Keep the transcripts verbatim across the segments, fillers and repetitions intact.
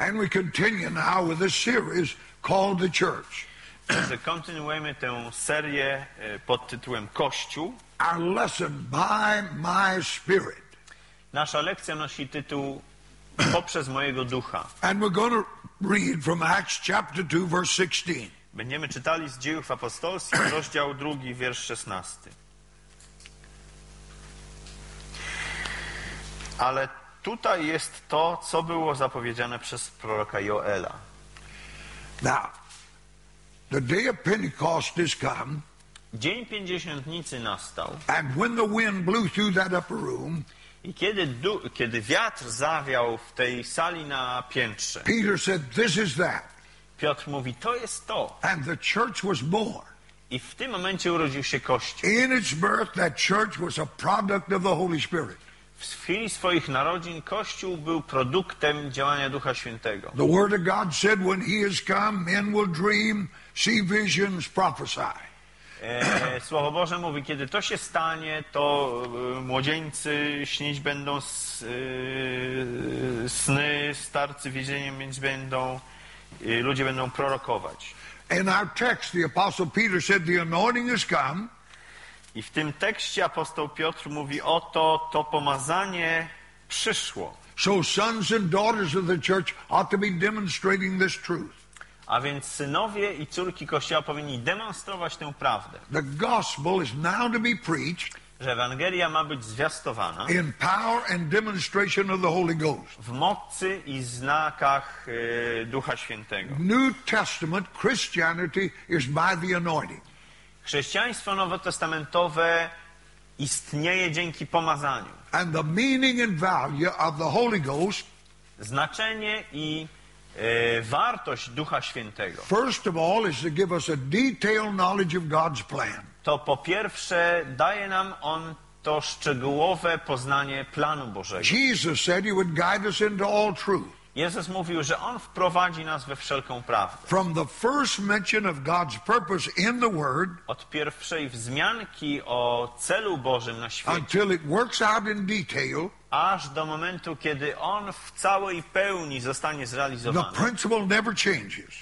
And we continue now with this series called The Church. Kontynuujemy tę serię pod tytułem Kościół. Our lesson, By My Spirit. Nasza lekcja nosi tytuł Poprzez mojego ducha. And we're going to read from Acts chapter two, verse sixteen. Będziemy czytali z Dziejów Apostolskich, rozdział drugi, wiersz szesnasty. Ale tutaj jest to, co było zapowiedziane przez proroka Joela. Now, the day of Pentecost is come. Dzień Pięćdziesiątnicy nastał. And when the wind blew through that upper room, I kiedy, du- kiedy wiatr zawiał w tej sali na piętrze, Peter said, "This is that." Piotr mówi, to jest to. And the church was born. I w tym momencie urodził się Kościół. In its birth, that church was a product of the Holy Spirit. W chwili swoich narodzin Kościół był produktem działania Ducha Świętego. The Word of God said, when He has come, men will dream, see visions, prophesy. E, Słowo Boże mówi, kiedy to się stanie, to e, młodzieńcy śnić będą s, e, sny, starcy widzieniem mieć będą, e, ludzie będą prorokować. In our text, the Apostle Peter said, the anointing has come. I w tym tekście apostoł Piotr mówi, oto to pomazanie przyszło. So sons and daughters of the church ought to be demonstrating this truth. A więc synowie i córki Kościoła powinni demonstrować tę prawdę. The gospel is now to be preached Że Ewangelia ma być zwiastowana in power and demonstration of the Holy Ghost. w mocy i znakach e, Ducha Świętego. New Testament Christianity is by the anointing. Chrześcijaństwo nowotestamentowe istnieje dzięki pomazaniu. And the meaning and value of the Holy Ghost, Znaczenie i e, wartość Ducha Świętego first of all, is to give us a detailed knowledge of God's plan. to po pierwsze daje nam on to szczegółowe poznanie planu Bożego. Jesus said He would guide us into all truth. Jezus mówił, że On wprowadzi nas we wszelką prawdę. From the first mention of God's purpose in the Word Od pierwszej wzmianki o celu Bożym na świecie, until it works out in detail, aż do momentu, kiedy On w całej pełni zostanie the zrealizowany. principle never changes.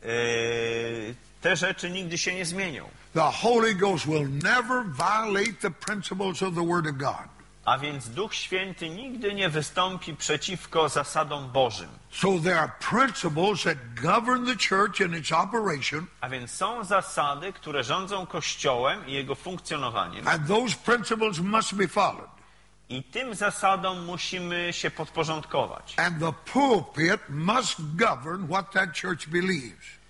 Yy, te rzeczy nigdy się nie zmienią. The Holy Ghost will never violate the principles of the Word of God. A więc Duch Święty nigdy nie wystąpi przeciwko zasadom Bożym. So there are principles that govern the church and its operation, A więc są zasady, które rządzą Kościołem i jego funkcjonowaniem. and those principles must be followed. I tym zasadom musimy się podporządkować. And the pulpit must govern what that church believes.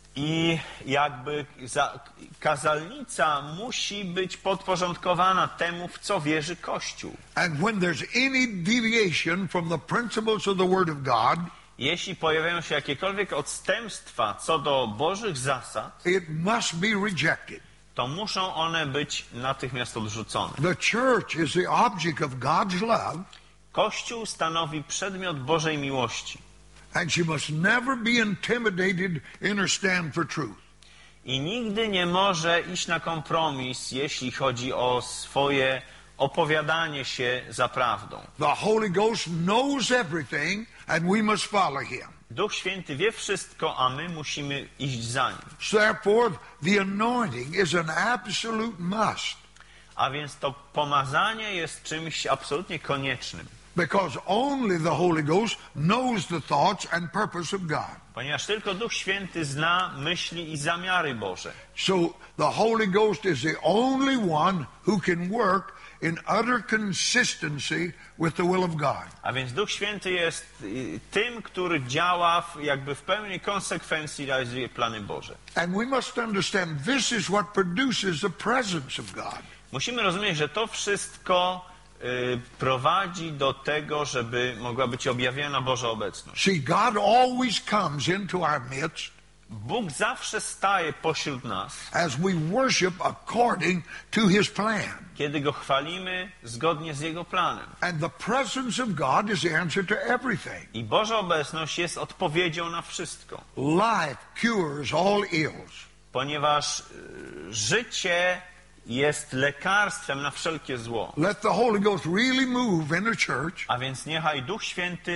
I jakby za, kazalnica musi być podporządkowana temu, w co wierzy Kościół. And when there's any deviation from the principles of the Word of God, Jeśli pojawiają się jakiekolwiek odstępstwa co do Bożych zasad, it must be rejected. to muszą one być natychmiast odrzucone. The church is the object of God's love, Kościół stanowi przedmiot Bożej miłości and she must never be intimidated in her stand for truth. i nigdy nie może iść na kompromis, jeśli chodzi o swoje opowiadanie się za prawdą. The Holy Ghost knows everything, and we must follow Him. Duch Święty wie wszystko, a my musimy iść za Nim. So therefore, the anointing is an absolute must, A więc to pomazanie jest czymś absolutnie koniecznym, because only the Holy Ghost knows the thoughts and purpose of God. ponieważ tylko Duch Święty zna myśli i zamiary Boże. So the Holy Ghost is the only one who can work in utter consistency with the will of God. A więc Duch Święty jest y, tym, który działa w, jakby w pełnej konsekwencji realizuje plany Boże. And we must understand this is what produces the presence of God. Musimy rozumieć, że to wszystko y, prowadzi do tego, żeby mogła być objawiona Boża obecność. See, God always comes into our midst Bóg zawsze staje pośród nas, as we worship according to His plan. kiedy Go chwalimy zgodnie z Jego planem. And the presence of God is the answer to everything. I Boża obecność jest odpowiedzią na wszystko. Life cures all ills. Ponieważ y, życie jest lekarstwem na wszelkie zło. Let the Holy Ghost really move in the church, A więc niechaj Duch Święty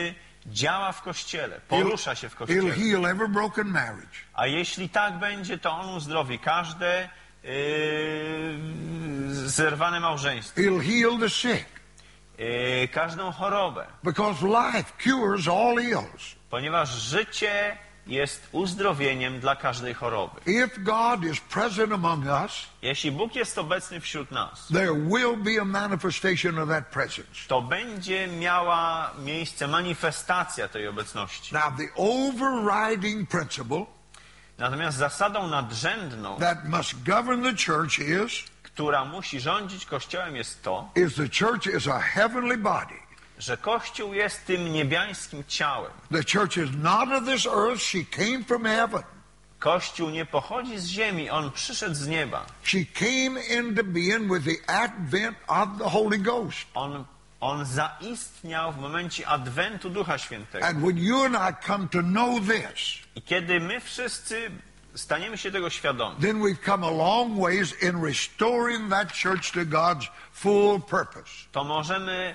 działa w Kościele, porusza się w He'll Kościele. heal every broken marriage. A jeśli tak będzie, to On uzdrowi każde yy, zerwane małżeństwo, He'll heal the sick. yy, każdą chorobę, Because life cures all ills. ponieważ życie jest uzdrowieniem dla każdej choroby. If God is present among us, Jeśli Bóg jest obecny wśród nas, there will be a manifestation of that presence. to będzie miała miejsce manifestacja tej obecności. Now, the overriding principle Natomiast zasadą nadrzędną, that must govern the church is, która musi rządzić Kościołem, jest to, is the church is a heavenly body. że Kościół jest tym niebiańskim ciałem. The church is not of this earth. She came from heaven. Kościół nie pochodzi z ziemi, on przyszedł z nieba. She came into being with the advent of the Holy Ghost. On, on zaistniał w momencie adwentu Ducha Świętego. And when you and I come to know this, I kiedy my wszyscy staniemy się tego świadomi, then we've come a long ways in restoring that church to God's full purpose. to możemy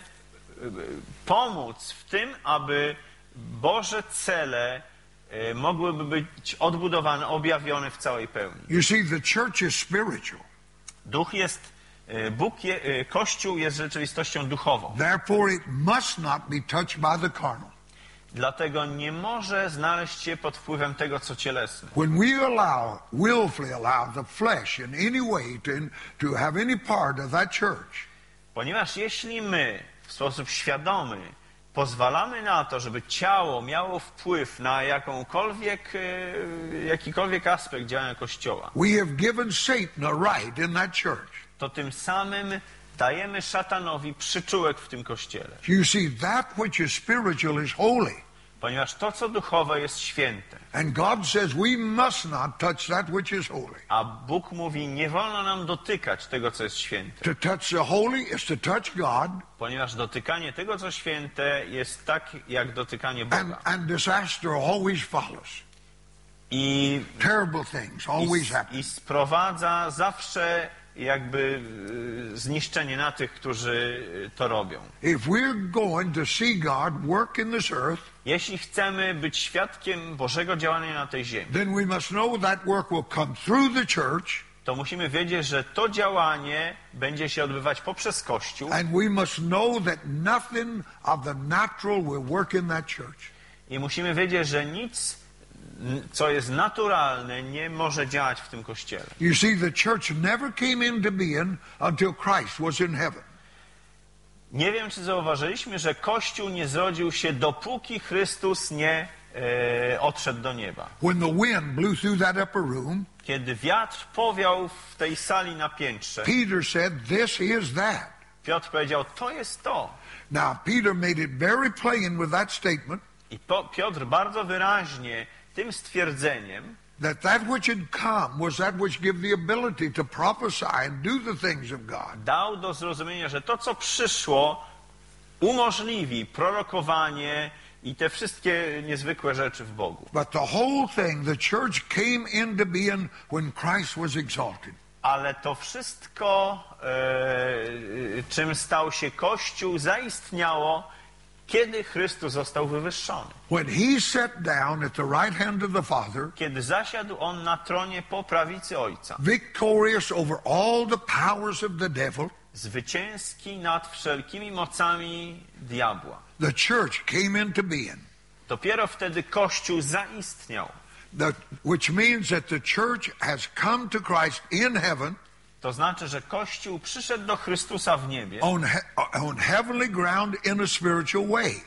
pomóc w tym, aby Boże cele e, mogłyby być odbudowane, objawione w całej pełni. You see, the church is spiritual. Duch jest, e, Bóg je, e, Kościół jest rzeczywistością duchową. Therefore, it must not be touched by the carnal. Dlatego nie może znaleźć się pod wpływem tego, co cielesne. When we allow, willfully allow the flesh in any way to, to have any part of that church, Ponieważ jeśli my w sposób świadomy pozwalamy na to, żeby ciało miało wpływ na jakąkolwiek, e, jakikolwiek aspekt działania Kościoła, we have given Satan a right in that church. to tym samym dajemy szatanowi przyczółek w tym Kościele. You see, that which is spiritual is holy. Ponieważ to, co duchowe, jest święte. And God says we must not touch that which is holy. A Bóg mówi, nie wolno nam dotykać tego, co jest święte. To touch the holy is to touch God, Ponieważ dotykanie tego, co święte, jest tak, jak dotykanie and, Boga. and disaster always follows. I, Terrible things always i, happen. i sprowadza zawsze jakby y, zniszczenie na tych, którzy y, to robią. If we're going to see God work in this earth, Jeśli chcemy być świadkiem Bożego działania na tej ziemi, then we must know that work will come through the church, to musimy wiedzieć, że to działanie będzie się odbywać poprzez Kościół and we must know that nothing of the natural will work in that church. i musimy wiedzieć, że nic, n- co jest naturalne, nie może działać w tym Kościele. You see, the church never came into being until Christ was in heaven. Nie wiem, czy zauważyliśmy, że Kościół nie zrodził się, dopóki Chrystus nie e, odszedł do nieba. When the wind blew through that upper room, Kiedy wiatr powiał w tej sali na piętrze, Peter said, "This is that." Piotr powiedział, to jest to. Now, Peter made it very plain with that statement I po, Piotr bardzo wyraźnie tym stwierdzeniem, that that which had come was that which gave the ability to prophesy and do the things of God. dał do zrozumienia, że to, co przyszło, umożliwi prorokowanie i te wszystkie niezwykłe rzeczy w Bogu. But the whole thing, the church came into being when Christ was exalted. Ale to wszystko, e, czym stał się Kościół, zaistniało, kiedy Chrystus został wywyższony. When he sat down at the right hand of the Father, Kiedy zasiadł On na tronie po prawicy Ojca, victorious over all the powers of the devil, zwycięski nad wszelkimi mocami diabła. the church came into being. Dopiero wtedy Kościół zaistniał. The, which means that the church has come to Christ in heaven To znaczy, że Kościół przyszedł do Chrystusa w niebie on, he, on heavenly ground in a spiritual way.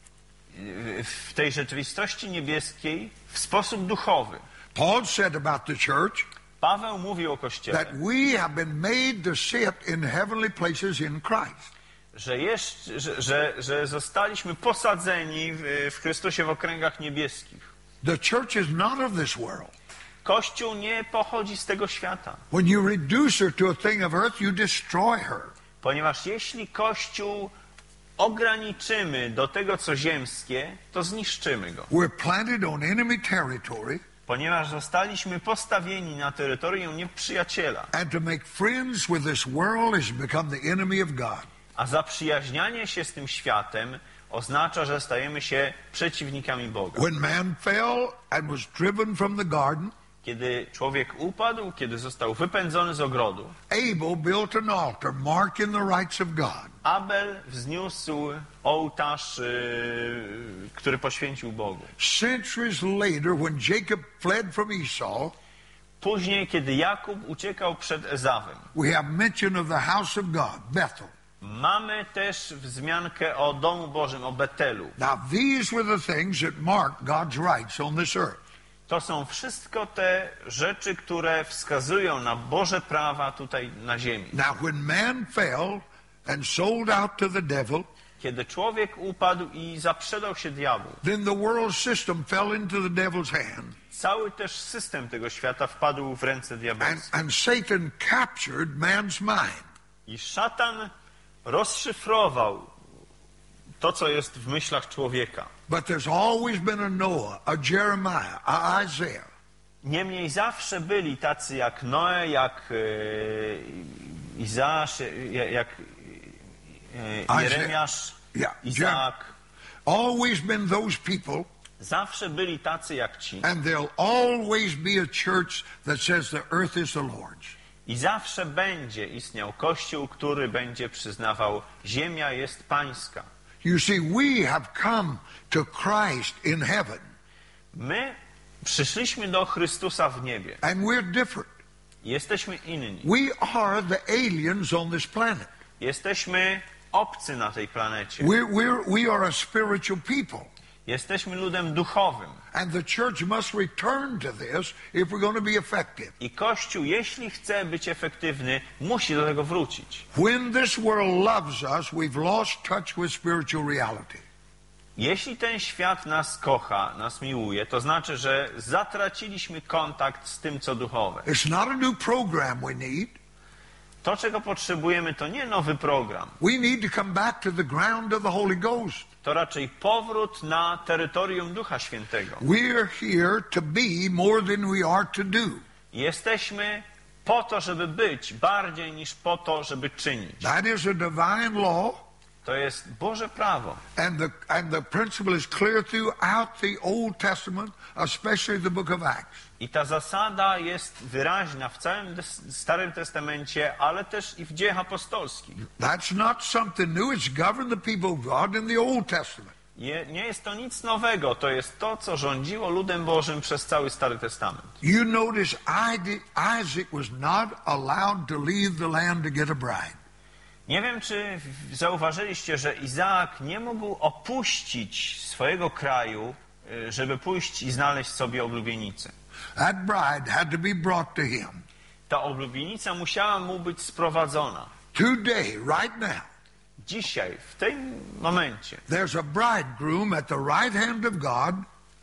w tej rzeczywistości niebieskiej w sposób duchowy. Paul said about the church Paweł mówił o Kościele, that we have been made to sit in heavenly places in Christ. że, jeszcze, że, że, że zostaliśmy posadzeni w, w Chrystusie w okręgach niebieskich. The church is not of this world. Kościół nie pochodzi z tego świata. When you reduce her to a thing of earth, you destroy her. Ponieważ jeśli Kościół ograniczymy do tego, co ziemskie, to zniszczymy go. We're planted on enemy territory, Ponieważ zostaliśmy postawieni na terytorium nieprzyjaciela, and to make friends with this world has become the enemy of God. a zaprzyjaźnianie się z tym światem oznacza, że stajemy się przeciwnikami Boga. When man fell and was driven from the garden, Kiedy człowiek upadł, kiedy został wypędzony z ogrodu, Abel built an altar marking the rights of God. Abel wzniósł ołtarz, yy, który poświęcił Bogu. Centuries later, when Jacob fled from Esau, Później, kiedy Jakub uciekał przed Ezawem, we have mention of the house of God, Bethel. mamy też wzmiankę o domu Bożym, o Betelu. Now, these were the things that marked God's rights on this earth. To są wszystko te rzeczy, które wskazują na Boże prawa tutaj na ziemi. Now, when man fell and sold out to the devil, Kiedy człowiek upadł i zaprzedał się diabłu, then the world system fell into the devil's hand, cały też system tego świata wpadł w ręce and, diabelskie. and Satan captured man's mind. I szatan rozszyfrował to, co jest w myślach człowieka. But there's always been a Noah, a Jeremiah, a Isaiah. Niemniej zawsze byli tacy jak Noe, jak e, Izasz, jak, jak e, Jeremiasz, Yeah, Izaak. Always been those people, Zawsze byli tacy jak ci. and there'll always be a church that says the earth is the Lord's. I zawsze będzie istniał Kościół, który będzie przyznawał, ziemia jest pańska. You see, we have come to Christ in heaven, My przyszliśmy do Chrystusa w niebie. and we're different. Jesteśmy inni. We are the aliens on this planet. Jesteśmy obcy na tej planecie. We're, we're, we are a spiritual people. Jesteśmy ludem duchowym. And the church must return to this if we're going to be effective. I Kościół, jeśli chce być efektywny, musi do tego wrócić. When this world loves us, we've lost touch with spiritual reality. Jeśli ten świat nas kocha, nas miłuje, to znaczy, że zatraciliśmy kontakt z tym, co duchowe. It's not a new program we need. To, czego potrzebujemy, to nie nowy program. We need to come back to the ground of the Holy Ghost. To raczej powrót na terytorium Ducha Świętego. We're here to be more than we are to do. Jesteśmy po to, żeby być, bardziej niż po to, żeby czynić. That is a divine law, To jest Boże prawo. and the, and the principle is clear throughout the Old Testament, especially the book of Acts. I ta zasada jest wyraźna w całym Starym Testamencie, ale też i w dziejach apostolskich. That's not something new. It's governed the people of God in the Old Testament. Nie, nie jest to nic nowego, to jest to, co rządziło ludem Bożym przez cały Stary Testament. You notice Isaac was not allowed to leave the land to get a bride. Nie wiem, czy zauważyliście, że Izaak nie mógł opuścić swojego kraju, żeby pójść i znaleźć sobie oblubienicę. That bride had to be brought to him. Ta oblubienica musiała mu być sprowadzona. Today, right now, Dzisiaj, w tym momencie, there's a bridegroom at the right hand of God,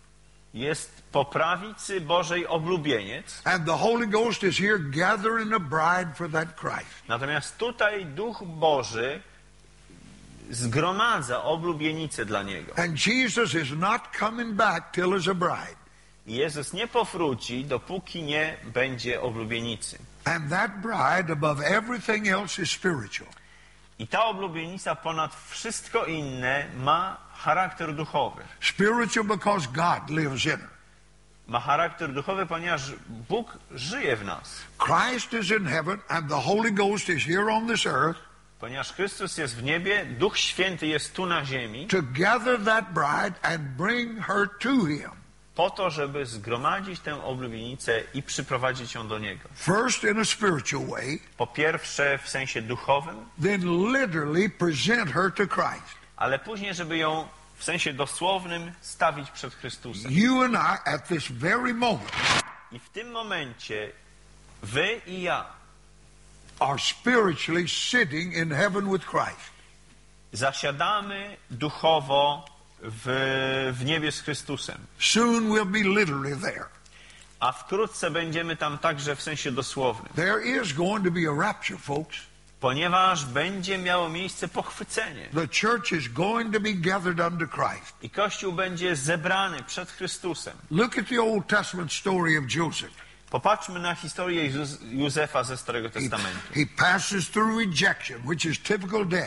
jest po prawicy Bożej oblubieniec, and the Holy Ghost is here gathering a bride for that Christ. natomiast tutaj Duch Boży zgromadza oblubienicę dla Niego. And Jesus is not coming back till there's a bride. I Jezus nie powróci, dopóki nie będzie oblubienicy. And that bride, above everything else, is spiritual. I ta oblubienica ponad wszystko inne ma charakter duchowy. Spiritual because God lives in her. Ma charakter duchowy, ponieważ Bóg żyje w nas. Christ is in heaven and the Holy Ghost is here on this earth Ponieważ Chrystus jest w niebie, Duch Święty jest tu na ziemi, to gather that bride and bring her to him. po to, żeby zgromadzić tę oblubienicę i przyprowadzić ją do Niego. First in a spiritual way, Po pierwsze w sensie duchowym, then literally present her to Christ. ale później, żeby ją w sensie dosłownym stawić przed Chrystusem. You and I, at this very moment, I w tym momencie wy i ja are spiritually sitting in heaven with Christ. zasiadamy duchowo w, w niebie z Chrystusem. Soon we'll be literally there. A wkrótce będziemy tam także w sensie dosłownym. There is going to be a rapture, folks. Ponieważ będzie miało miejsce pochwycenie. The church is going to be gathered under Christ. I Kościół będzie zebrany przed Chrystusem. Look at the Old Testament story of Joseph. Popatrzmy na historię Józefa ze Starego He, Testamentu. he passes through rejection, which is typical death.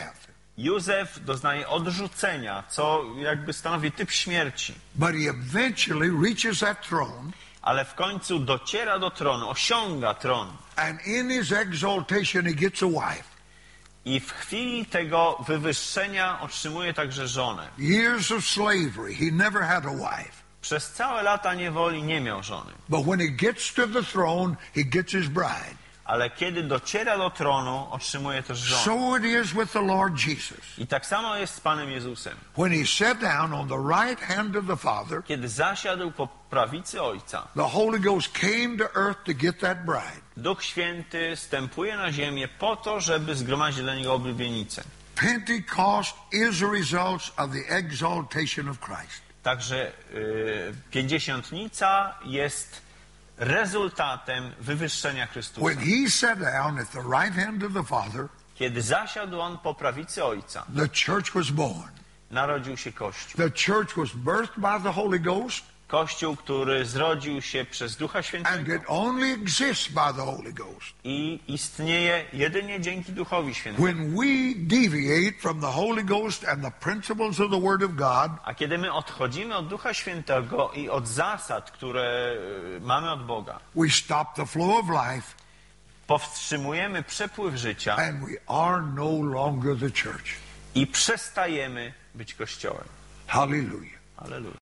Józef doznaje odrzucenia, co jakby stanowi typ śmierci. But he eventually reaches that throne. Ale w końcu dociera do tronu, osiąga tron. And in his exaltation he gets a wife. I w chwili tego wywyższenia otrzymuje także żonę. Years of slavery, he never had a wife. Przez całe lata niewoli nie miał żony. But when he gets to the throne, he gets his bride. Ale kiedy dociera do tronu, otrzymuje też żonę. So it is with the Lord Jesus. I tak samo jest z Panem Jezusem. When he sat down on the right hand of the Father, Kiedy zasiadł po prawicy Ojca, the Holy Ghost came to earth to get that bride. Duch Święty stępuje na ziemię po to, żeby zgromadzić dla Niego oblubienicę. Pentecost is a result of the exaltation of Christ. Także y, Pięćdziesiątnica jest rezultatem wywyższenia Chrystusa. When he sat down at the right hand of the Father, Kiedy zasiadł On po prawicy Ojca, the church was born. narodził się Kościół. The church was birthed by the Holy Ghost, Kościół, który zrodził się przez Ducha and Świętego it only exists by the Holy Ghost. i istnieje jedynie dzięki Duchowi Świętemu. When we deviate from the Holy Ghost and the principles of the Word of God, A kiedy my odchodzimy od Ducha Świętego i od zasad, które y, mamy od Boga, we stop the flow of life, powstrzymujemy przepływ życia and we are no longer the church. i przestajemy być Kościołem. Hallelujah. Alleluja.